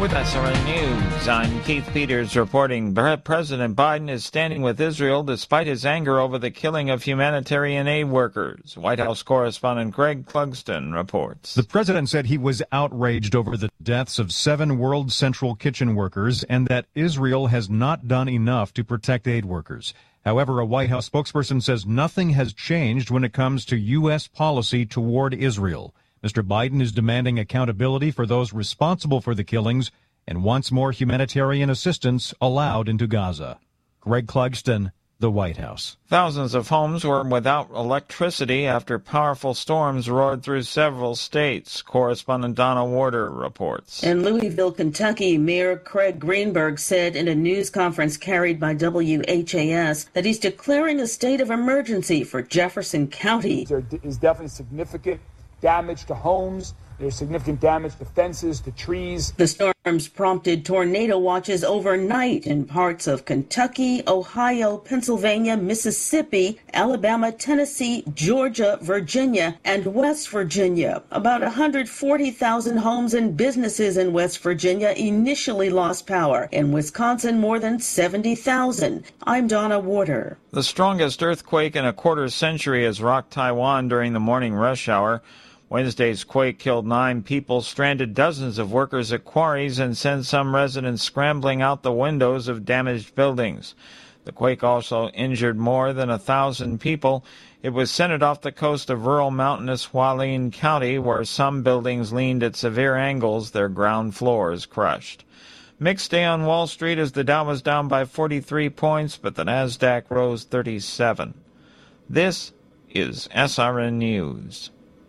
With SRN News, I'm Keith Peters reporting President Biden is standing with Israel despite his anger over the killing of humanitarian aid workers. White House correspondent Greg Clugston reports. The president said he was outraged over the deaths of 7 World Central Kitchen workers and that Israel has not done enough to protect aid workers. However, a White House spokesperson says nothing has changed when it comes to U.S. policy toward Israel. Mr. Biden is demanding accountability for those responsible for the killings and wants more humanitarian assistance allowed into Gaza. Greg Clugston, the White House. Thousands of homes were without electricity after powerful storms roared through several states. Correspondent Donna Warder reports. In Louisville, Kentucky, Mayor Craig Greenberg said in a news conference carried by WHAS that he's declaring a state of emergency for Jefferson County. There is definitely significant damage to homes. There's significant damage to fences, to trees. The storms prompted tornado watches overnight in parts of Kentucky, Ohio, Pennsylvania, Mississippi, Alabama, Tennessee, Georgia, Virginia, and West Virginia. About 140,000 homes and businesses in West Virginia initially lost power. In Wisconsin, more than 70,000. I'm Donna Warder. The strongest earthquake in a quarter century has rocked Taiwan during the morning rush hour. Wednesday's quake killed 9 people, stranded dozens of workers at quarries, and sent some residents scrambling out the windows of damaged buildings. The quake also injured more than 1,000 people. It was centered off the coast of rural mountainous Hualien County, where some buildings leaned at severe angles, their ground floors crushed. Mixed day on Wall Street as the Dow was down by 43 points, but the Nasdaq rose 37. This is SRN News.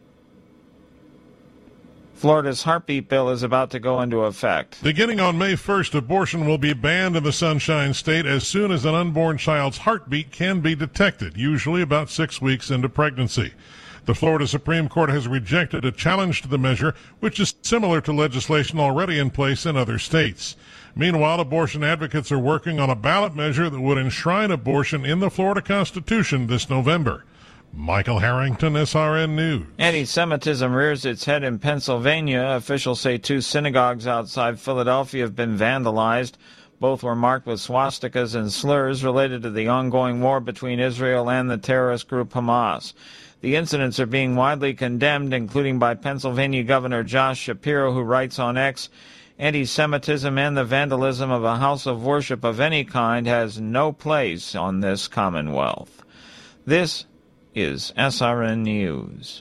Florida's heartbeat bill is about to go into effect. Beginning on May 1st, abortion will be banned in the Sunshine State as soon as an unborn child's heartbeat can be detected, usually about 6 weeks into pregnancy. The Florida Supreme Court has rejected a challenge to the measure, which is similar to legislation already in place in other states. Meanwhile, abortion advocates are working on a ballot measure that would enshrine abortion in the Florida Constitution this November. Michael Harrington, SRN News. Anti-Semitism rears its head in Pennsylvania. Officials say 2 synagogues outside Philadelphia have been vandalized. Both were marked with swastikas and slurs related to the ongoing war between Israel and the terrorist group Hamas. The incidents are being widely condemned, including by Pennsylvania Governor Josh Shapiro, who writes on X, "Anti-Semitism and the vandalism of a house of worship of any kind has no place on this Commonwealth." This is SRN News.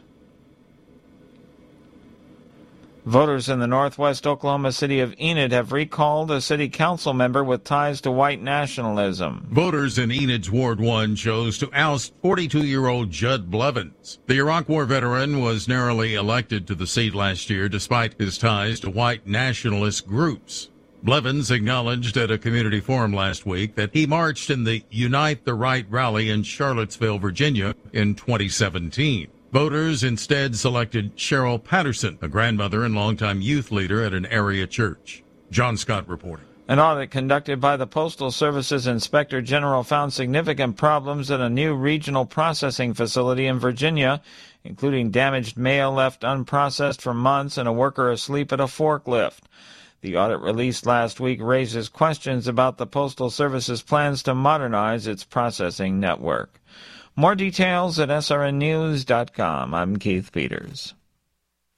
Voters in the northwest Oklahoma city of Enid have recalled a city council member with ties to white nationalism. Voters in Enid's Ward 1 chose to oust 42-year-old Judd Blevins. The Iraq War veteran was narrowly elected to the seat last year despite his ties to white nationalist groups. Blevins acknowledged at a community forum last week that he marched in the Unite the Right rally in Charlottesville, Virginia in 2017. Voters instead selected Cheryl Patterson, a grandmother and longtime youth leader at an area church. John Scott reporting. An audit conducted by the Postal Service's Inspector General found significant problems at a new regional processing facility in Virginia, including damaged mail left unprocessed for months and a worker asleep at a forklift. The audit released last week raises questions about the Postal Service's plans to modernize its processing network. More details at srnnews.com. I'm Keith Peters.